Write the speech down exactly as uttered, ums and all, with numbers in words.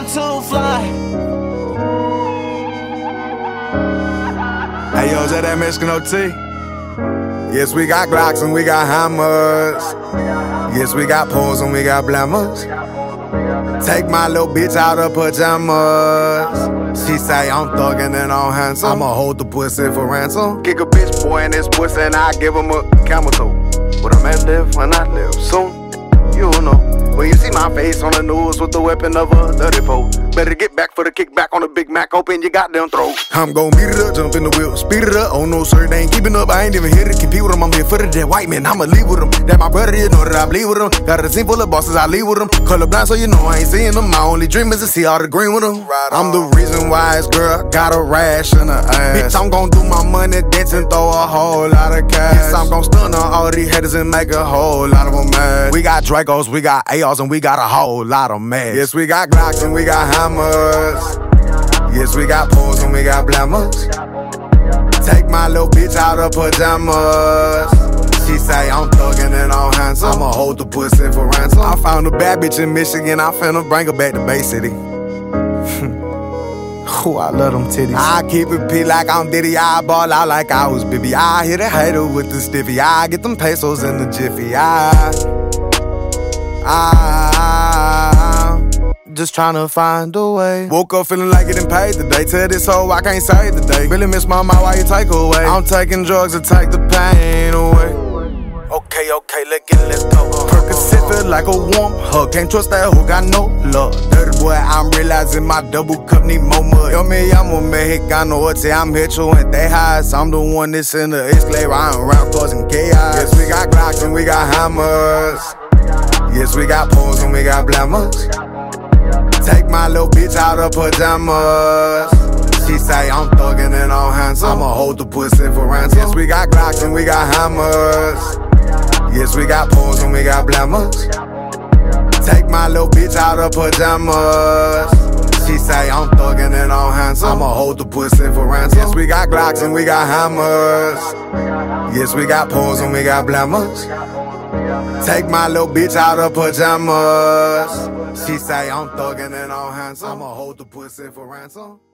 I'm too fly. Hey yo, is that that Mexican O T? Yes, we got Glocks and we got hammers. Yes, we got poles and we got blammers. Take my little bitch out of pajamas. She say I'm thuggin' and I'm handsome. I'ma hold the pussy for ransom. Kick a bitch boy in this pussy and I give him a camel toe. But I may live when I live soon. You know, when you see my face on the news with the weapon of a dirty pole, better get back for the kickback on the Big Mac, open your goddamn throat. I'm gon' beat it up, jump in the wheel, speed it up. Oh no sir, they ain't keeping up, I ain't even here to compete with them. I'm here for the dead white man, I'ma leave with them. That my brother, you know that I bleed with them. Got a team full of bosses, I leave with them. Colorblind, so you know I ain't seeing them. My only dream is to see all the green with them. I'm the reason why this girl got a rash in her ass. Bitch, I'm gon' do my money dance and throw a whole lot of cash. Yes, I'm gon' stun on all these haters and make a whole lot of them mad. We got Dracos, we got A Rs, and we got a whole lot of mad. Yes, we got Glocks and we got hammers. Yes, we got poles and we got blammers. Take my little bitch out of pajamas. She say I'm thuggin' and I'm handsome. I'ma hold the pussy for ransom. I found a bad bitch in Michigan, I finna bring her back to Bay City. Ooh, I love them titties. I keep it P like I'm Diddy, I ball out like I was Bibby. I hit a hater with the stiffy, I get them pesos in the jiffy. I, I, just tryna find a way. Woke up feeling like getting paid today. Tell this hoe I can't save the day. Really miss my mind while you take away. I'm taking drugs to take the pain away. Okay, okay, let's get it, let's go. Percocet feel like a warm hug. Can't trust that hoe, got no love. Dirty boy, I'm realizing my double cup need more mud. Yo me llamo Mexicano, ote, I'm hecho en Tejas. I'm the one that's in the Escalade, riding around causing chaos. Yes, we got Glocks and we got hammers. Yes, we got poles and we got blammers. Take my little bitch out of pajamas. She say I'm thuggin' and I'm handsome. I'ma hold the pussy for ransom. Yes, we got Glocks and we got hammers. Yes, we got poles and we got blammers. Take my little bitch out of pajamas. She say I'm thuggin' and I'm handsome. I'ma hold the pussy for ransom. Yes, we got Glocks and we got hammers. Yes, we got poles and we got blammers. Take my little bitch out of pajamas. She say I'm thuggin' and I'm handsome. I'ma hold the pussy for ransom.